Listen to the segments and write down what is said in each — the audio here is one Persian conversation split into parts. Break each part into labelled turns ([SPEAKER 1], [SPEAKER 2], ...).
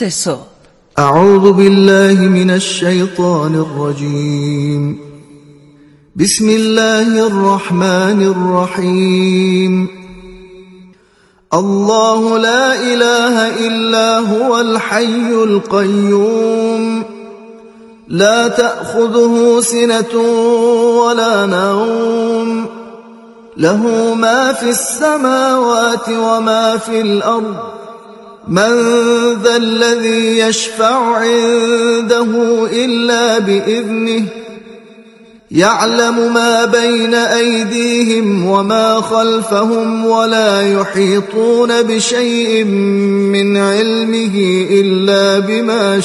[SPEAKER 1] 3 صبح.
[SPEAKER 2] اعوذ بالله من الشیطان الرجیم. بسم الله الرحمن الرحیم. الله لا اله الا هو الحي القيوم لا تأخذه سنة ولا نوم له ما في السماوات وما في الأرض من ذا الذي يشفع عنده إلا بإذنه يعلم ما بين أيديهم وما خلفهم ولا يحيطون بشيء من علمه إلا بما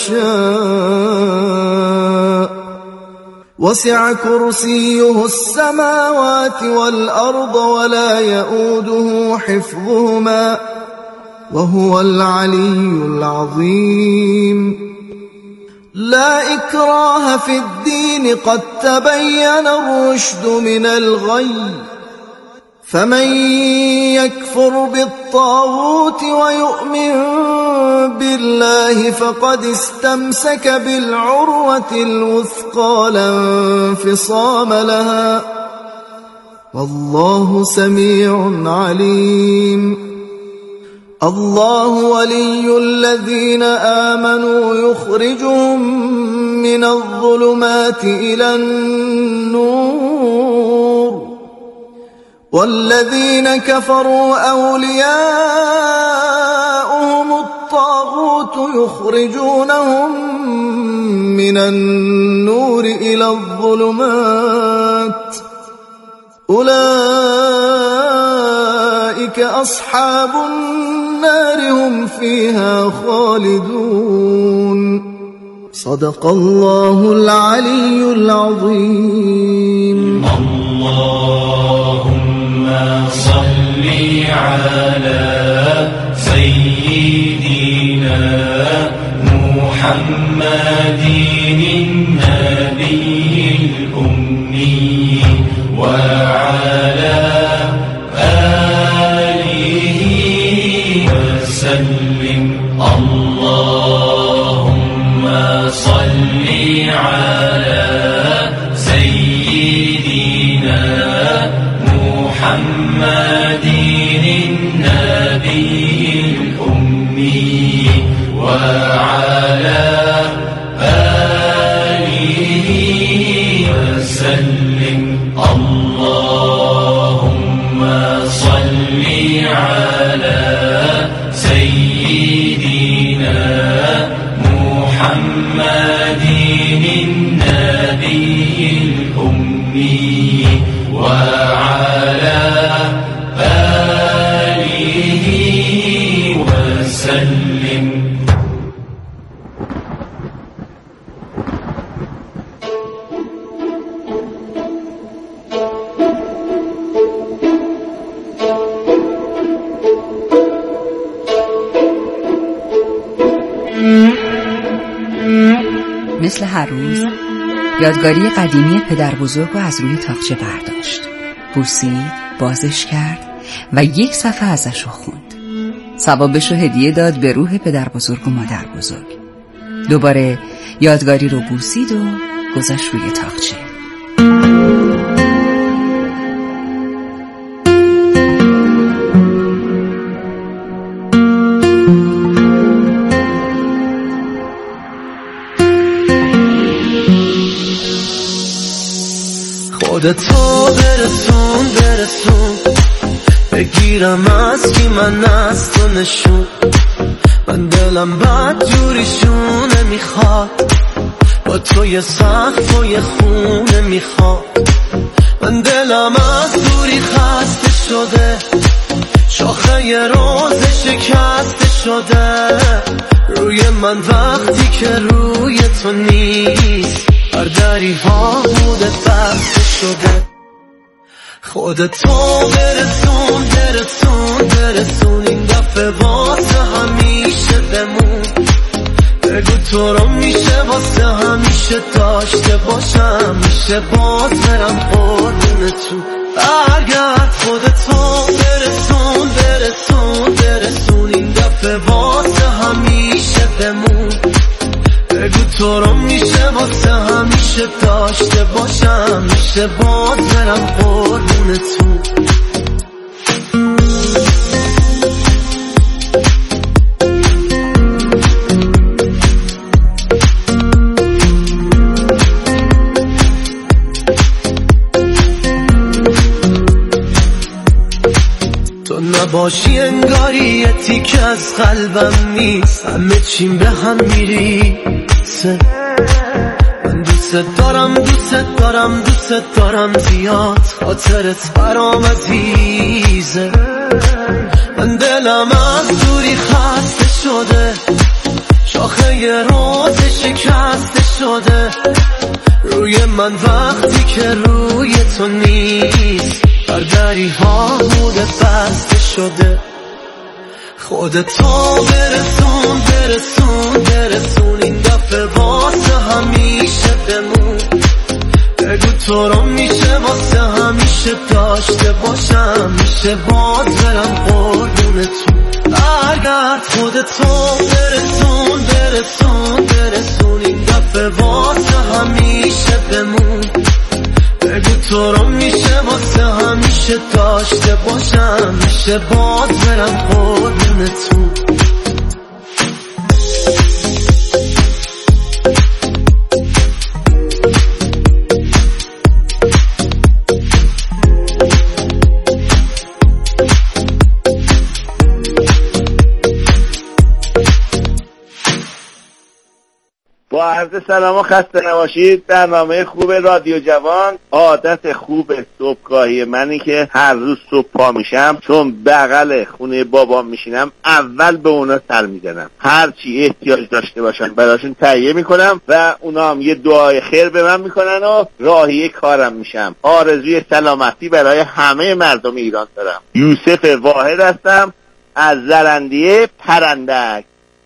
[SPEAKER 2] شاء وسع كرسيه السماوات والأرض ولا يؤوده حفظهما وهو العلي العظيم. لا إكراه في الدين قد تبين الرشد من الغي فمن يكفر بالطاغوت ويؤمن بالله فقد استمسك بالعروة الوثقى لا انفصام لها والله سميع عليم. الله ولي الذين آمنوا يخرجهم من الظلمات إلى النور والذين كفروا أولياؤهم الطاغوت يخرجونهم من النور إلى الظلمات أولئك أصحاب النار هم فيها خالدون. صدق الله العلي العظيم.
[SPEAKER 3] اللهم صل على سيدنا محمد النبي الأمي وعلى وسلم. اللهم صل على سيدنا محمد النبي الأمي وعلى آله وسلم. اللهم صل على سيدنا محمد النبي الأمي وعلى آله وسلم.
[SPEAKER 1] مثل هر روز یادگاری قدیمی پدر بزرگ رو از روی تاقچه برداشت، بوسید، بازش کرد و 1 صفحه ازش رو خوند. ثوابش رو هدیه داد به روح پدر بزرگ و مادر بزرگ. دوباره یادگاری رو بوسید و گذاشت روی تاقچه.
[SPEAKER 4] خودتو برسون بگیرم از کی من از تو نشون. من دلم بد جوریشونه میخواد با تو یه سقف و یه خونه میخواد. من دلم از دوری خسته شده شاخه یه روز شکسته شده روی من وقتی که روی تو نیست هر دری ها بوده بسته شده. خودتو برسون این دفعه واسه همیشه بمون. بگو تو رو میشه واسه همیشه داشته باشم، میشه باز برم قربون تو. برگرد خودتو برسون این دفعه واسه همیشه بمون. تو رو میشه واسه همیشه داشته باشم، میشه باز برم قربونتون. تو نباشی انگاری یه تیکه از قلبم نیست، همه چیم به هم میریسه. من دوست دارم زیاد، خاطرت برام عزیزه. من دلم از دوری خسته شده، شاخه یه روز شکسته شده. روی من وقتی که روی تو نیست، بردری ها بوده بسته شده. خودتو برسون این دفعه واسه همیشه بمون. بگو تو رو میشه واسه همیشه داشته باشم، میشه باز برم قربونتون. برگرد خودتو برسون این دفعه واسه همیشه بمون. بگو تو رو میشه واسه همیشه داشته باشم، میشه باز برم قربونتون.
[SPEAKER 5] با عرض سلام و خسته نباشید. برنامه خوب رادیو جوان. عادت خوب صبحگاهی منی که هر روز صبح پا میشم، چون بغل خونه بابام میشینم، اول به اونا سر میزنم، هر چی احتیاج داشته باشم براشون تهیه میکنم و اونا هم یه دعای خیر به من میکنن و راهی کارم میشم. آرزوی سلامتی برای همه مردم ایران دارم. یوسف واحد هستم از زرندیه پرندک.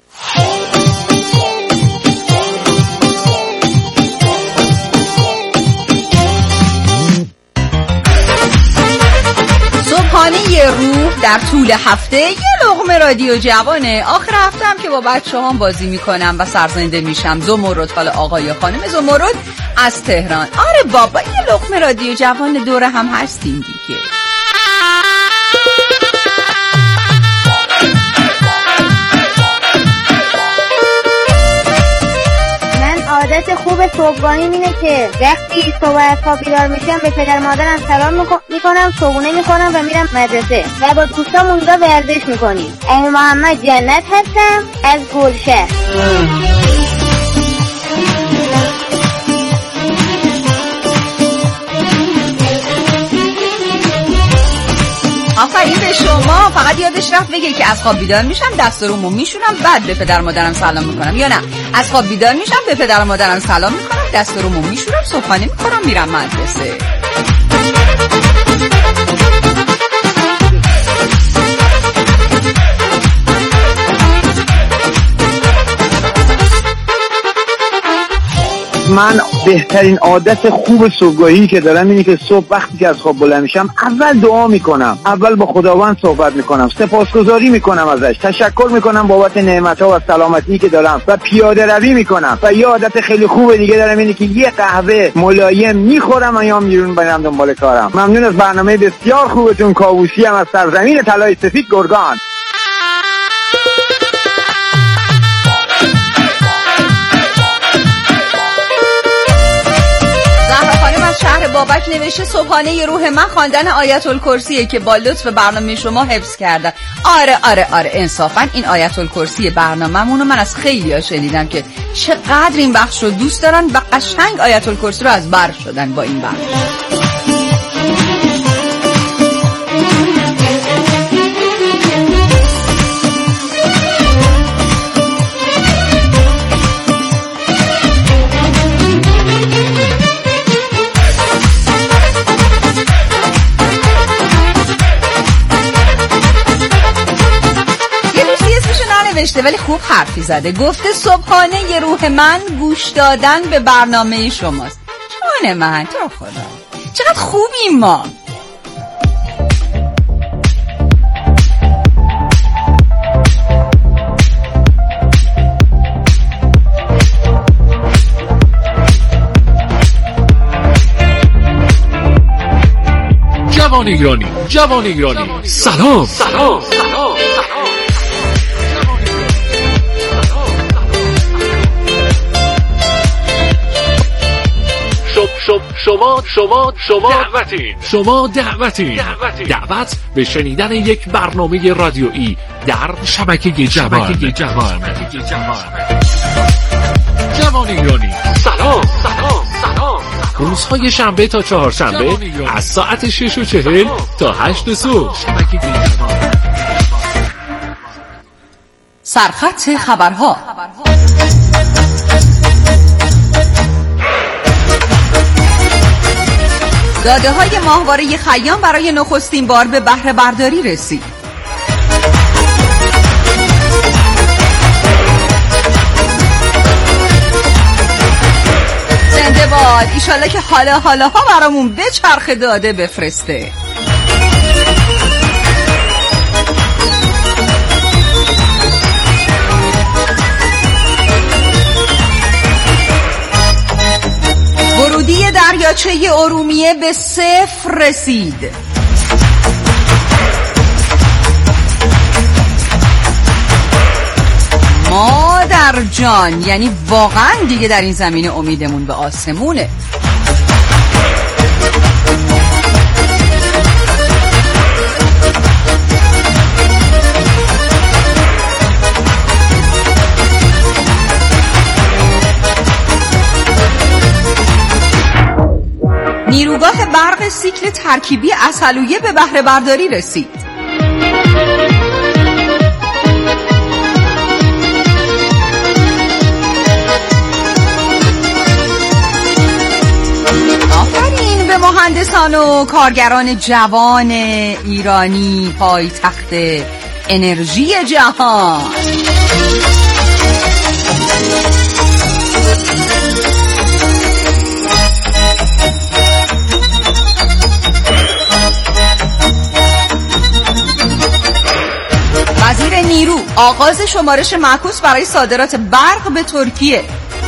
[SPEAKER 1] صبحانه یه روح در طول هفته، یه لقمه رادیو جوانه. آخر هفته هم که با بچه هم بازی میکنم و سرزنده میشم. زمرد، حالا آقای یا خانم زمرد از تهران. آره بابا، یه لقمه رادیو جوان دوره هم هستیم دیگه.
[SPEAKER 6] عادت خوب صبحگاهی اینه که وقتی صبح از خواب بیدار میشم به پدر مادرم سلام میکنم، صبحونه میکنم و میرم مدرسه و با دوستام اونجا ورزش میکنیم. امیر محمد جنت هستم از گلشهر.
[SPEAKER 1] آفرین به شما. فقط یادش رفت بگه که از خواب بیدار میشم، دست و رومو میشورم، بعد به پدر مادرم سلام میکنم. یا نه، از خواب بیدار میشم، به پدر مادرم سلام میکنم، دست و رومو میشورم، صبحانه میکنم، میرم مدرسه.
[SPEAKER 7] من بهترین عادت خوب صبحگاهی که دارم اینه که صبح وقتی که از خواب بلند میشم اول دعا میکنم، اول با خداوند صحبت میکنم، سپاسگزاری میکنم ازش، تشکر میکنم بابت نعمت‌ها و سلامتی که دارم و پیاده روی میکنم. و یه عادت خیلی خوب دیگه دارم اینه که یه قهوه ملایم میخورم و یا بیرون برم دنبال کارم. ممنون از برنامه بسیار خوبتون. کاووسی هم از سرزمین طلای سفید گرگان.
[SPEAKER 1] شهر بابک نوشته صبحانه ی روح من خواندن آیت الکرسیه که با لطف برنامه شما حفظ کردن. آره انصافا این آیت الکرسی برنامه‌مونو من از خیلی‌ها شنیدم که چقدر این بخش رو دوست دارن و قشنگ آیت الکرسی رو از بر شدن با این بخش. نوشته ولی خوب حرفی زده. گفته صبحانه ی روح من گوش دادن به برنامه شماست. جان من تو خدا چقدر خوبیم ما.
[SPEAKER 8] جوان ایرانی. سلام. شما دعوت به شنیدن یک برنامه رادیویی در شبکه جوان ایرانی. سلام. روزهای شنبه تا چهارشنبه از ساعت 6:40 تا 8 صبح.
[SPEAKER 1] سرخط خبرها. داده‌های ماهواره خیام برای نخستین بار به بهره برداری رسید. زنده باد، ایشالله که حالا برامون به چرخ داده بفرسته. ورودی دریاچه ارومیه به 0 رسید. مادر جان، یعنی واقعا دیگه در این زمینه امیدمون به آسمونه. نیروگاه برق سیکل ترکیبی عسلویه به بهره برداری رسید. آفرین به مهندسان و کارگران جوان ایرانی، پایتخت انرژی جهان. وزیر نیرو آغاز شمارش معکوس برای صادرات برق به ترکیه.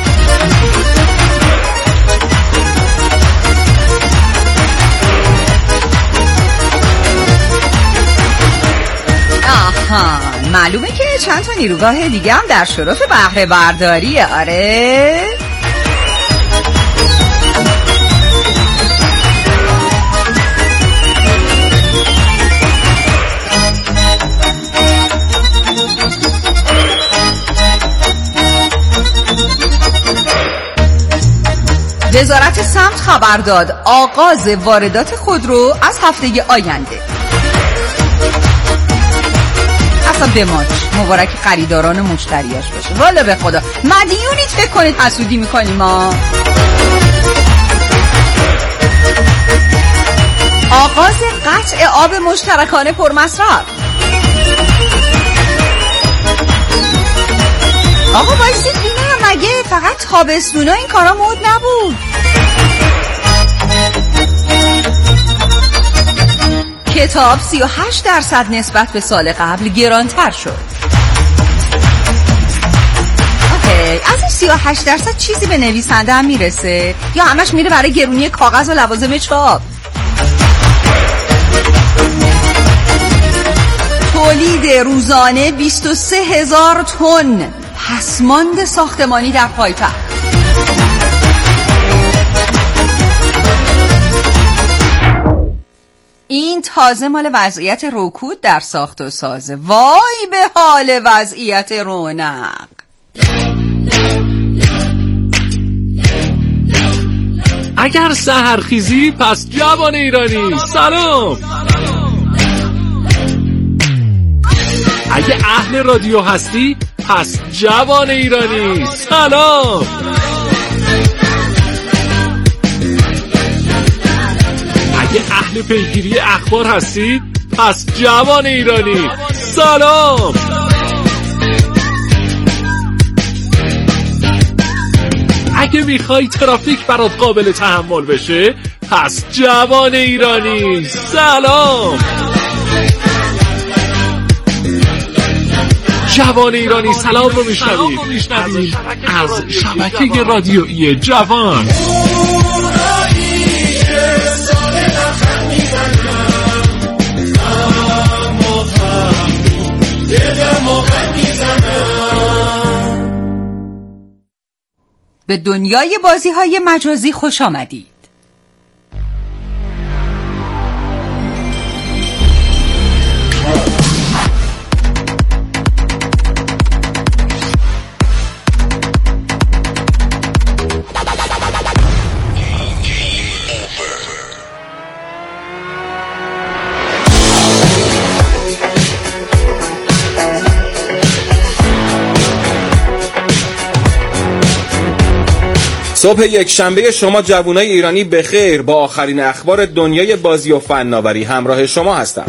[SPEAKER 1] معلومه که چند تا نیروگاه دیگه هم در شرف بهره برداریه. آره وزارت سمت خبر داد آغاز واردات خودرو از هفته آینده. اصلا بماش مبارک خریداران و مشتریاش باشه. والا به خدا مدیونید فکر کنید حسودی میکنیم ما. آغاز قطع آب مشترکانه پرمصرف. آقا وایسید بینم، مگه فقط تابستونا این کارا مود نبود؟ کتاب 38% نسبت به سال قبل گرانتر شد. اوکی، از این 38% چیزی به نویسنده هم میرسه یا همش میره برای گرونی کاغذ و لوازم چاپ؟ تولید روزانه 23,000 تن پسماند ساختمانی در پایتخت. این تازه مال وضعیت رکود در ساخت و سازه. وای به حال وضعیت رونق.
[SPEAKER 8] اگر سحرخیزی پس جوان ایرانی. سلام. اگه اهل رادیو هستی پس جوان ایرانی. سلام. اگه اهل پیگیری اخبار هستید پس جوان ایرانی. سلام. اگه میخوای ترافیک برات قابل تحمل بشه پس جوان ایرانی. سلام. جوان ایرانی سلام رو میشنوید از شبکه رادیویی جوان.
[SPEAKER 1] به دنیای بازی‌های مجازی خوش آمدید.
[SPEAKER 9] صبح یک شنبه شما جوانای ایرانی بخیر. با آخرین اخبار دنیای بازی و فناوری همراه شما هستم.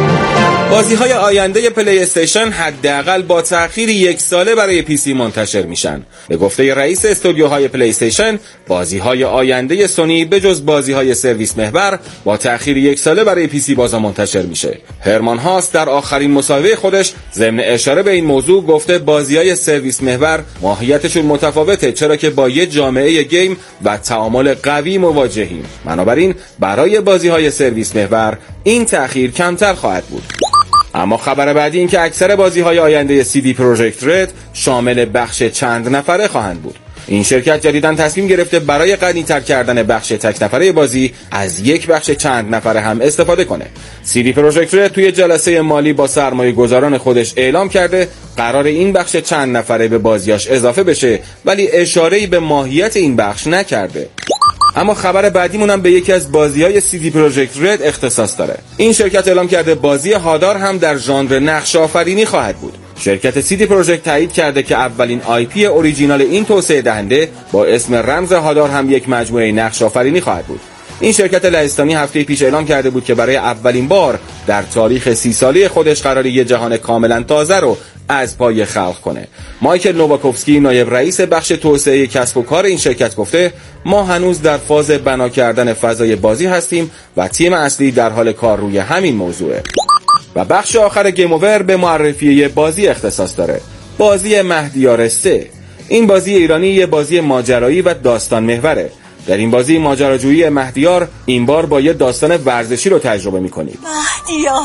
[SPEAKER 9] بازی‌های آینده پلی استیشن حداقل با تأخیر 1 ساله برای پی سی منتشر میشن. به گفته رئیس استودیوهای پلی استیشن، بازی‌های آینده سونی به جز بازی‌های سرویس محور با تأخیر 1 ساله برای پی سی بازا منتشر میشه. هرمان هاست در آخرین مصاحبه خودش ضمن اشاره به این موضوع گفته بازی‌های سرویس محور ماهیتشون متفاوته، چرا که با یه جامعه گیم و تعامل قوی مواجهیم. بنابراین برای بازی‌های سرویس محور این تأخیر کمتر خواهد بود. اما خبر بعدی این که اکثر بازی‌های آینده CD پروژکت رد شامل بخش چند نفره خواهند بود. این شرکت جدیداً تصمیم گرفته برای غنی‌تر کردن بخش تک نفره بازی از یک بخش چند نفره هم استفاده کنه. CD پروژکت رد توی جلسه مالی با سرمایه‌گذاران خودش اعلام کرده قرار این بخش چند نفره به بازیاش اضافه بشه، ولی اشاره‌ای به ماهیت این بخش نکرده. اما خبر بعدیمون هم به یکی از بازی‌های CD پروژکت رد اختصاص داره. این شرکت اعلام کرده بازی هادار هم در ژانر نقش آفرینی خواهد بود. شرکت CD پروژکت تایید کرده که اولین IP اوریجینال این توسعه دهنده با اسم رمز هادار هم یک مجموعه نقش آفرینی خواهد بود. این شرکت لهستانی هفته پیش اعلام کرده بود که برای اولین بار در تاریخ 30 ساله خودش قراره یه جهان کاملا تازه رو از پای خلق کنه. مایکل نوواکوفسکی نایب رئیس بخش توسعه کسب و کار این شرکت گفته ما هنوز در فاز بنا کردن فضای بازی هستیم و تیم اصلی در حال کار روی همین موضوعه. و بخش آخر گیم اوور به معرفی یه بازی اختصاص داره. بازی مهدیار 3. این بازی ایرانی یه بازی ماجرایی و داستان محوره. در این بازی ماجراجویی مهدیار این بار با یه داستان ورزشی رو تجربه می‌کنید.
[SPEAKER 10] مهدیار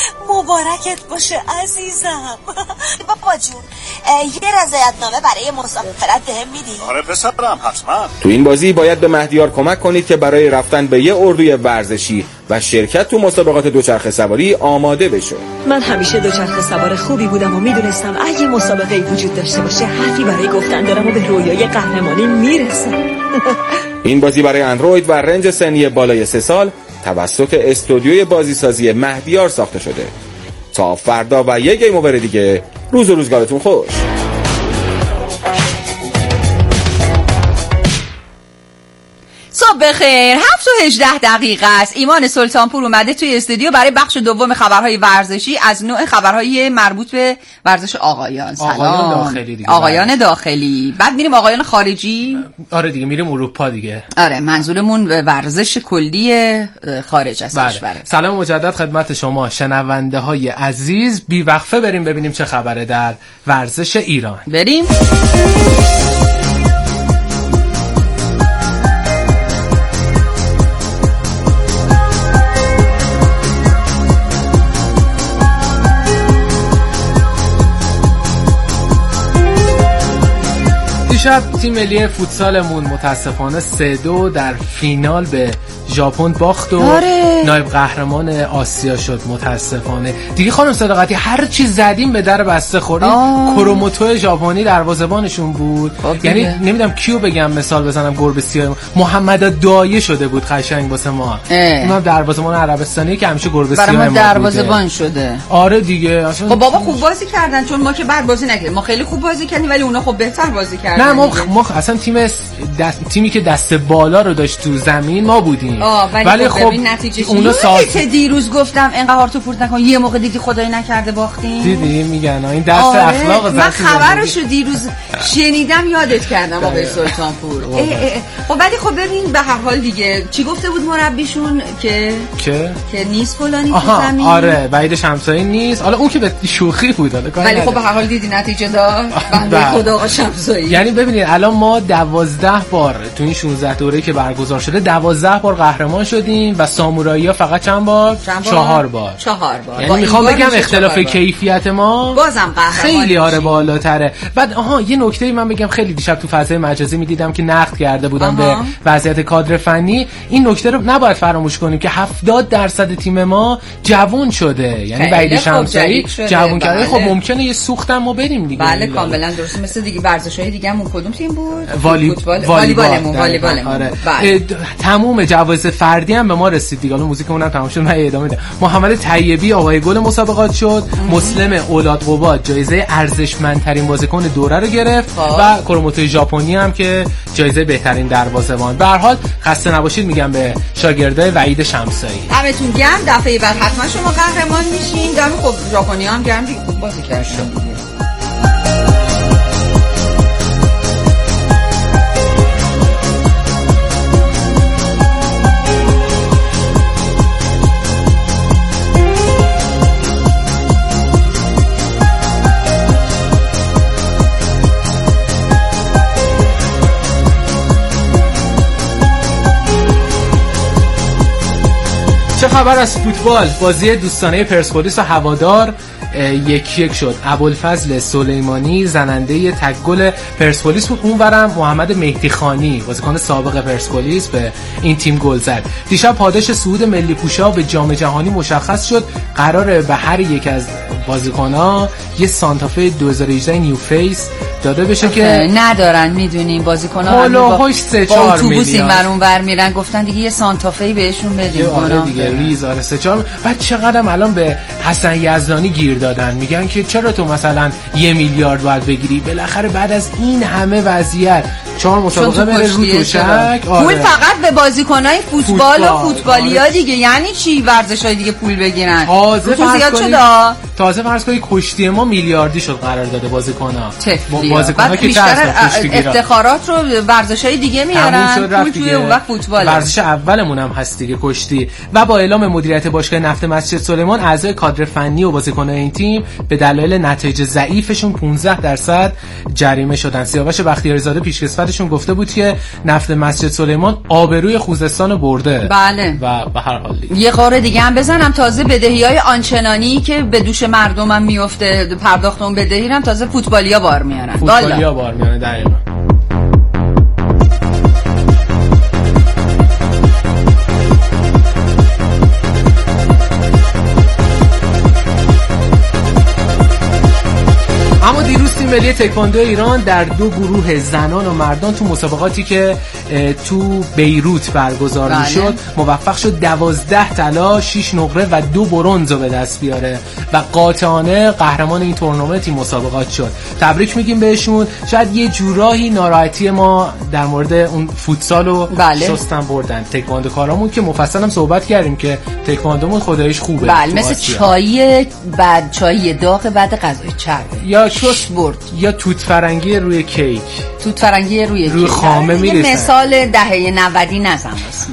[SPEAKER 10] مبارکت باشه عزیزم. بابا جون یه رضایتنامه برای مسافرت بهم میدی؟
[SPEAKER 11] آره پسرم حتما.
[SPEAKER 9] تو این بازی باید به مهدیار کمک کنید که برای رفتن به یه اردوی ورزشی و شرکت تو مسابقات دوچرخه سواری آماده بشه.
[SPEAKER 10] من همیشه دوچرخه سوار خوبی بودم و میدونستم اگه مسابقه وجود داشته باشه حرفی برای گفتن دارم و به رویای قهرمانی میرسم.
[SPEAKER 9] این بازی برای اندروید و رنج سنی بالای 3 سال توسط استودیوی بازیسازی مهدیار ساخته شده. تا فردا و یک گیم اوور دیگه، روز و روزگارتون خوش.
[SPEAKER 1] صبح بخیر. 7:18 است. ایمان سلطانپور اومده توی استودیو برای بخش دوم خبرهای ورزشی از نوع خبرهای مربوط به ورزش آقایان. سلام.
[SPEAKER 12] آقایان داخلی دیگه.
[SPEAKER 1] آقایان داخلی. بعد میریم آقایان خارجی.
[SPEAKER 12] آره دیگه میریم اروپا دیگه.
[SPEAKER 1] آره منظورمون ورزش کلی خارج از کشور.
[SPEAKER 12] سلام مجدد خدمت شما شنونده های عزیز. بی وقفه بریم ببینیم چه خبره در ورزش ایران.
[SPEAKER 1] بریم.
[SPEAKER 12] دیشب تیم ملی فوتسالمون متاسفانه 3-2 در فینال به ژاپن باخت و نایب قهرمان آسیا شد. متاسفانه دیگه خانم صداقتی هر چی زدیم به در بسته خوردیم. کروموتو ژاپنی دروازه‌بانشون بود. یعنی نمیدونم کیو بگم مثال بزنم، گربه سیاه محمد دایه شده بود قشنگ واسه ما. اونم دروازه‌بان عربستانی که همیشه گربه سیاه ما
[SPEAKER 1] دروازه‌بان شده.
[SPEAKER 12] آره دیگه.
[SPEAKER 1] خب بابا خوب بازی کردن چون ما که بد بازی نکردیم. ما خیلی خوب بازی کردیم ولی اونا خب بهتر بازی کردن.
[SPEAKER 12] نه ما اصلا تیمی که دست بالا رو داشت تو زمین ما بودیم.
[SPEAKER 1] ولی خب اونا که دیروز گفتم اینقدر تو پورت نکن یه موقع دیدی خدای نکرده باختیم.
[SPEAKER 12] دیدی میگن این درس اخلاق زن.
[SPEAKER 1] من خبرشو دیروز شنیدم یادت کردم آقای سلطانپور. خب ولی خب ببین به هر حال دیگه چی گفته بود مربیشون که نیست فلانی تو زمین.
[SPEAKER 12] آره وحید شمسایی نیست. حالا اون که به شوخی بود
[SPEAKER 1] ولی خب به هر حال دیدی نتیجه داد. بنده خدا آقا شمسایی.
[SPEAKER 12] یعنی ببینید الان ما 12 بار تو این 16 دوره که برگزار شده 12 بار قهرمان شدیم و سامورایی‌ها فقط چند بار؟ 4 بار. یعنی میخوام بگم اختلاف کیفیت ما
[SPEAKER 1] بازم قهرمان
[SPEAKER 12] خیلی بالاتره. بعد یه نکته من بگم، خیلی دیشب تو فضای مجازی میدیدم که نقد کرده بودن به وضعیت کادر فنی. این نکته رو نباید فراموش کنیم که 70% تیم ما جوان شده، یعنی وحید شمسایی جوان کرده. خب ممکنه یه سوختم ما بریم دیگه.
[SPEAKER 1] بله کاملا درسته. مثل دیگه ورزش‌های دیگه همون کدوم تیم بود؟
[SPEAKER 12] والیبالمون. آره. تموم جوایز فردی هم به ما رسید دیگه. حالا موزیکمون هم تمام شد، من ادامه میدم. محمد طیبی آقای گل مسابقات شد. مسلم اولاد قباد جایزه ارزشمندترین بازیکن دوره رو گرفت و کروموتو ژاپنی هم که جایزه بهترین دروازه‌بان. به هر حال خسته نباشید میگم به شاگردای وحید شمسایی.
[SPEAKER 1] همتون گرم. دفعه بعد حتما شما قهرمان میشین. دم خب ژاپنی هم گرم دیگه، خوب بازی کردن.
[SPEAKER 12] چه خبر از فوتبال؟ بازی دوستانه پرسپولیس و هوادار 1-1 شد. ابوالفضل سلیمانی زننده تک گل پرسپولیس بود. اونورم محمد مهدی خانی بازیکن سابق پرسپولیس به این تیم گل زد. دیشب پاداش صعود ملی پوشا به جام جهانی مشخص شد. قراره به هر یک از بازیکن‌ها یه سانتافه 2018 نیو فیس داده بشه که
[SPEAKER 1] ندارن. میدونیم بازیکن‌ها
[SPEAKER 12] هولوهاش 3-4 میلیون
[SPEAKER 1] اتوبوس اینور اونور میرن، گفتن دیگه یه سانتافه‌ای بهشون بدیم.
[SPEAKER 12] آره دیگه ریز. آره 3-4. بعد چقدرم الان به حسن یزدانی گیر دادن، میگن که چرا تو مثلا 1 میلیارد باید بگیری؟ بالاخره بعد از این همه وضعیت 4 مسابقه بره رو توشک.
[SPEAKER 1] پول فقط به بازیکنای فوتبال و فوتبالیا دیگه. یعنی چی ورزش‌های دیگه پول بگیرن؟
[SPEAKER 12] تازه فرض کنید کشتی ما میلیاردی شد قرار داده بازیکن‌ها.
[SPEAKER 1] بازیکن‌ها که بیشتر افتخارات رو ورزش‌های دیگه میارن. پول توی اون وقت فوتبال.
[SPEAKER 12] ورزش اولمون هم هست دیگه کشتی. و با اعلام مدیریت باشگاه نفت مسجد سلیمان اعضای کادر فنی و بازیکن‌های این تیم به دلایل نتایج ضعیفشون 15% جریمه شدن. سیاوش بختیاری‌زاده پیشکسوتشون گفته بود که نفت مسجد سلیمان آبروی خوزستان برده.
[SPEAKER 1] بله.
[SPEAKER 12] و به هر حال
[SPEAKER 1] یه قاره دیگه هم بزنم، تازه بدهی‌های آنچنانی که به دوش مردم هم میفته، پرداخت اون بدهی هم تازه فوتبالیا بار میارن.
[SPEAKER 12] فوتبالیا بار میارن دقیقاً. اما دیروز تیم ملی تکواندو ایران در 2 گروه زنان و مردان تو مسابقاتی که تو بیروت برگزار میشد موفق شد 12 طلا، 6 نقره و 2 برنز رو به دست بیاره و قاطعانه قهرمان این تورنمنت این مسابقات شد. تبریک میگیم بهشون. شاید یه جورایی ناراحتی ما در مورد اون فوتسال رو شستن بردن. تکواندو کارامون که مفصل هم صحبت کردیم که تکواندومون خداییش خوبه.
[SPEAKER 1] بله مثل چای داغ بعد غذای چرب
[SPEAKER 12] یا چوس برد یا توت فرنگی روی کیک.
[SPEAKER 1] توت فرنگی روی
[SPEAKER 12] خامه میرسن.
[SPEAKER 1] مثال دهه 90 نزن اسمم.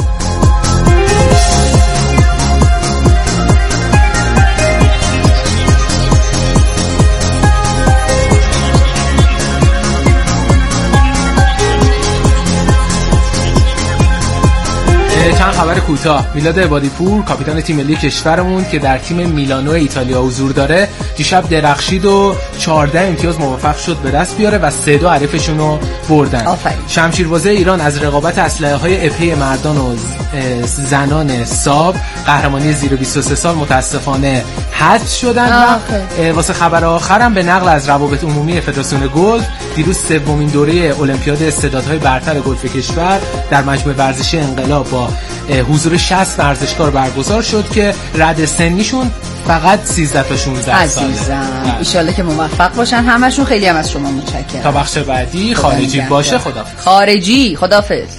[SPEAKER 12] چند خبر کوتاه. میلاد عبادی‌پور کاپیتان تیم ملی کشورمون که در تیم میلانو ایتالیا حضور داره دیشب درخشید و 14 امتیاز موفق شد به دست بیاره و 3-2 حریفشون رو بردن. شمشیربازی ایران از رقابت اسلحه‌های اپی مردان و زنان ساب قهرمانی زیر 23 سال متاسفانه حذف شدن. و واسه خبر آخرم به نقل از روابط عمومی فدراسیون گلف دیروز 3مین دوره المپیاد استعدادهای برتر گلف کشور در مجمع ورزشی انقلاب با حضور 60 ورزشکار برگزار شد که رد سنیشون فقط 13 تا 16 ساله.
[SPEAKER 1] ان شاءالله که موفق باشن همشون. خیلی هم از شما متشکرم.
[SPEAKER 12] تا بخش بعدی خارجی باشه. خداحافظ.
[SPEAKER 1] خارجی خداحافظ.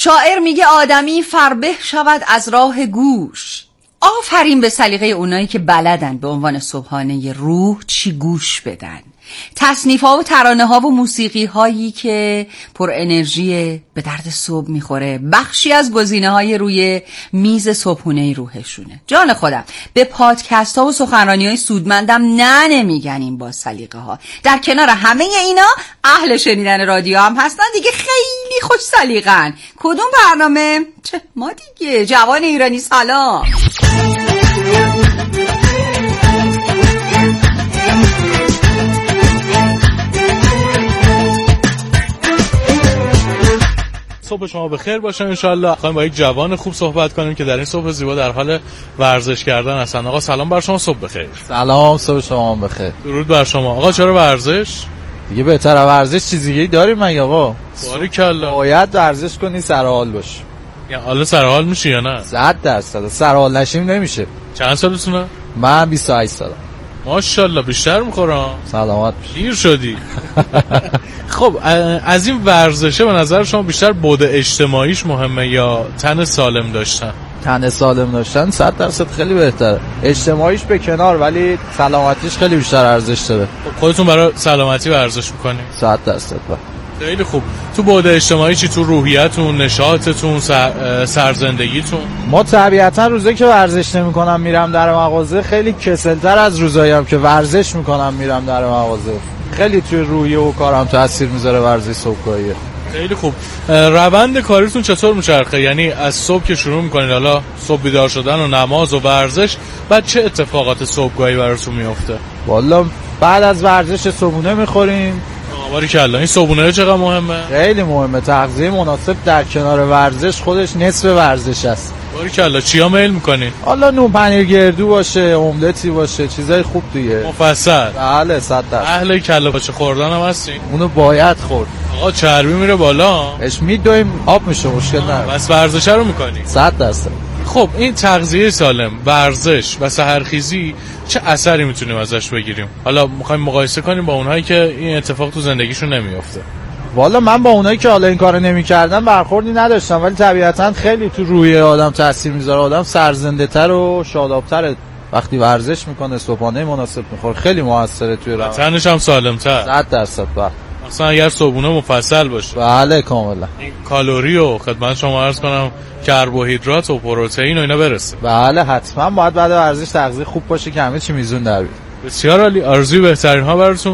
[SPEAKER 1] شاعر میگه آدمی فربه شود از راه گوش. آفرین به سلیقه اونایی که بلدن به عنوان صبحانه روح چی گوش بدن. تصنیف ها و ترانه ها و موسیقی هایی که پر انرژی به درد صبح میخوره، بخشی از گزینه های روی میز صبحونه روحشونه. جان خودم به پادکست ها و سخنرانی های سودمندم نمیگن با سلیقه ها. در کنار همه اینا اهل شنیدن رادیو هم هستن دیگه، خیلی خوش سلیقن. کدوم برنامه؟ چه ما دیگه جوان ایرانی. سلام.
[SPEAKER 11] صبح شما بخیر باشه انشالله. خواهیم با یک جوان خوب صحبت کنیم که در این صبح زیبا در حال ورزش کردن هستن. آقا سلام بر شما، صبح بخیر.
[SPEAKER 13] سلام، صبح شما بخیر.
[SPEAKER 11] درود بر شما. آقا چرا ورزش؟
[SPEAKER 13] دیگه بهتر ورزش چیزی دیگه داریم مگه آقا؟
[SPEAKER 11] باریکلا.
[SPEAKER 13] باید ورزش کنی سر حال باشی.
[SPEAKER 11] یا حالا سر حال میشی یا نه؟
[SPEAKER 13] 100% سر حال نشیم نمیشه.
[SPEAKER 11] چند سالتونه؟
[SPEAKER 13] من 28 سالم.
[SPEAKER 11] ماشاءالله بیشتر میخورم.
[SPEAKER 13] سلامت باشی.
[SPEAKER 11] پیر شدی. خب از این ورزشه به نظر شما بیشتر بعد اجتماعیش مهمه یا تن سالم داشتن؟
[SPEAKER 13] تن سالم داشتن 100% خیلی بهتره. اجتماعیش به کنار ولی سلامتیش خیلی بیشتر ارزش داره.
[SPEAKER 11] خودتون برای سلامتی ورزش میکنید؟
[SPEAKER 13] 100%.
[SPEAKER 11] خیلی خوب. تو بعد اجتماعی چی؟ تو روحیتون، نشاطتون، سرزندگیتون؟
[SPEAKER 13] ما طبیعتا روزایی که ورزش نمی‌کنم میرم در مغازه خیلی کسل‌تر از روزاییم که ورزش می‌کنم میرم در مغازه. خیلی توی روحیه و کارم تاثیر میذاره ورزش صبحگاهی.
[SPEAKER 11] خیلی خوب. روند کاریتون چطور میچرخه؟ یعنی از صبح که شروع میکنید، حالا صبح بیدار شدن و نماز و ورزش، بعد چه اتفاقات صبحگاهی براتون میفته؟
[SPEAKER 13] والا بعد از ورزش صبحونه میخوریم.
[SPEAKER 11] باریکلا. این صبحونه چقدر مهمه؟
[SPEAKER 13] خیلی مهمه. تغذیه مناسب در کنار ورزش خودش نصف ورزش است.
[SPEAKER 11] باریکلا. چیا میل میکنین؟
[SPEAKER 13] حالا نون پنیر گردو باشه، املتی باشه، چیزای خوب دیگه.
[SPEAKER 11] مفصل.
[SPEAKER 13] بله 100%.
[SPEAKER 11] اهل کله پاچه خوردن هم هستین؟
[SPEAKER 13] اونو باید خورد.
[SPEAKER 11] آقا چربی میره بالا.
[SPEAKER 13] اش میدویم آب میشه، مشکل نداره.
[SPEAKER 11] بس ورزش رو میکنی؟
[SPEAKER 13] 100%.
[SPEAKER 11] خب این تغذیه سالم، ورزش و سحرخیزی چه اثری میتونیم ازش بگیریم؟ حالا میخوایم مقایسه کنیم با اونهایی که این اتفاق تو زندگیشون نمیفته.
[SPEAKER 13] والا من با اونایی که حالا این کارو نمیکردن برخوردی نداشتم، ولی طبیعتا خیلی تو روحیه آدم تاثیر میذاره. آدم سرزنده‌تر و شاداب‌تر وقتی ورزش میکنه، صبحانه مناسب میخوره، خیلی موثره توی روان.
[SPEAKER 11] تنش هم سالم‌تر.
[SPEAKER 13] 100%.
[SPEAKER 11] مثلا اگر صبحونه مفصل باشه.
[SPEAKER 13] بله کاملا.
[SPEAKER 11] این کالری و خدمت شما عرض کنم کربوهیدرات و پروتئین و اینا برسه.
[SPEAKER 13] بله حتما باید بعد ورزش تغذیه خوب باشه که همه چی میزون در بیاد.
[SPEAKER 11] بسیار عالی. آرزوی بهترین ها براتون.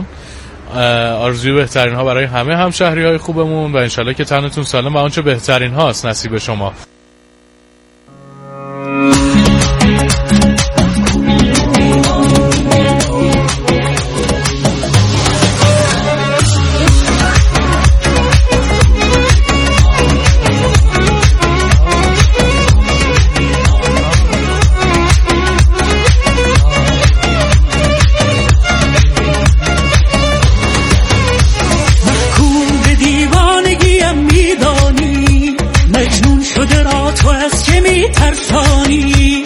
[SPEAKER 11] آرزوی بهترین ها برای همه همشهری‌های خوبمون و انشالله که تنتون سالم و آنچه بهترین هاست نصیب شما.
[SPEAKER 14] ترسانی